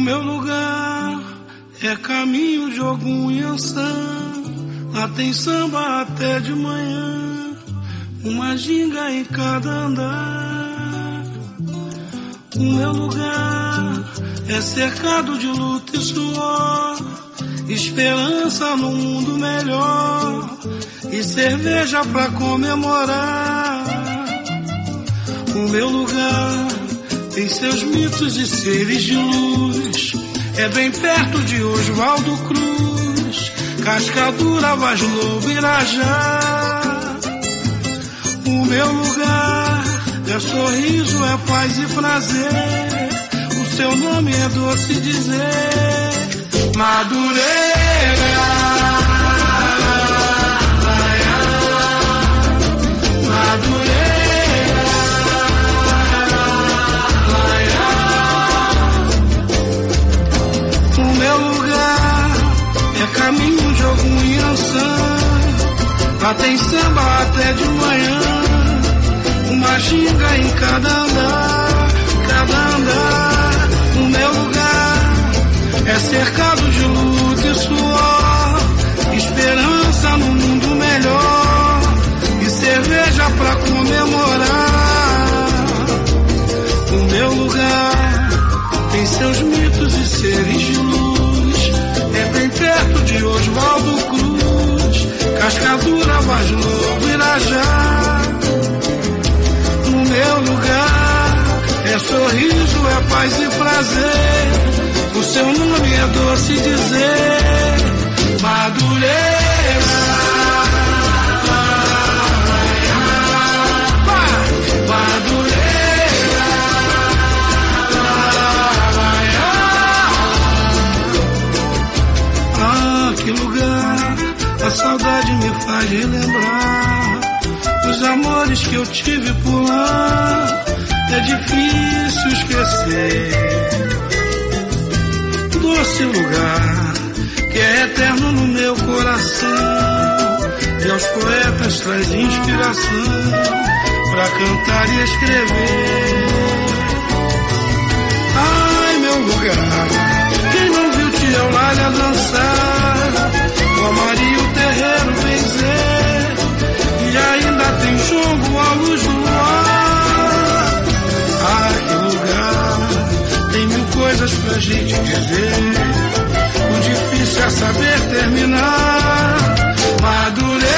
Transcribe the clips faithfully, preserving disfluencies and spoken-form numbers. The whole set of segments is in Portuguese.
meu lugar é caminho de Ogum e Ançã. Lá tem samba até de manhã, uma ginga em cada andar. O meu lugar é cercado de luta e suor, esperança num mundo melhor e cerveja pra comemorar. O meu lugar tem seus mitos e seres de luz, é bem perto de Oswaldo Cruz, Cascadura, Vaz Lobo, Irajá. O meu lugar é sorriso, é paz e prazer, o seu nome é doce dizer, Madureira. Madureira. O meu lugar é caminho de Ogum e Ançã. Lá tem samba até de manhã, uma ginga em cada andar, cada andar. O meu lugar é cercado de luta e suor, esperança num mundo melhor e cerveja pra comemorar. O meu lugar tem seus mitos e seres de luz, é bem perto de Oswaldo Cruz, Cascadura, Vaz Lobo, Irajá. No meu lugar é sorriso, é paz e prazer, o seu nome é doce dizer, Madureira. Madureira. Ah, que lugar a saudade me faz relembrar os amores que eu tive por lá. É difícil esquecer doce lugar que é eterno no meu coração, e aos poetas traz inspiração pra cantar e escrever. Ai, meu lugar, quem não viu Tia Eulália dançar, o Amaria o terreiro benzer, e ainda tem jongo à luz do luar. Ah, que lugar, tem mil coisas pra gente dizer, o difícil é saber terminar. Madureira.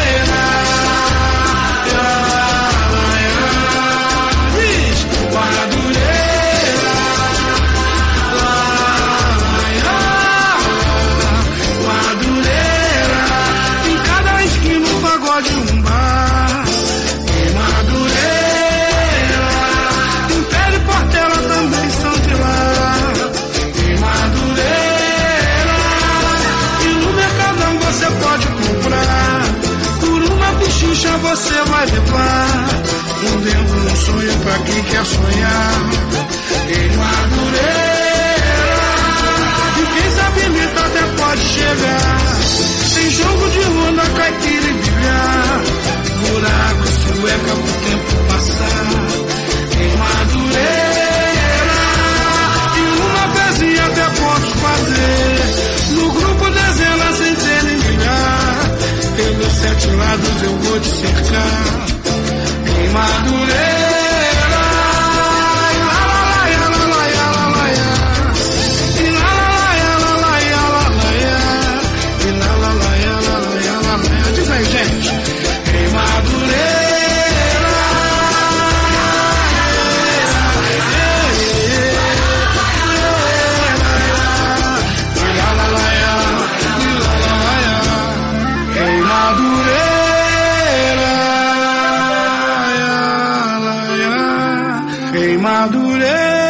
Diz, Madureira. Madureira. Em cada esquina um pagode, um bar. Em Madureira. Império e Portela também são de lá. Em Madureira. E no Mercadão você pode comprar, por uma pichincha você vai levar um dentro, um sonho pra quem quer sonhar. Em Madureira, e quem sabe imita até pode chegar. Tem jogo de ronda, caipira e bilhar, buraco, sueca pro tempo passar. Em Madureira, e uma pezinha até posso fazer, no grupo dezenas, centenas e milhar, pelos sete lados eu vou te cercar. Em Madureira. Diz aí, gente. Em Madureira. Em Madureira. Em Madureira.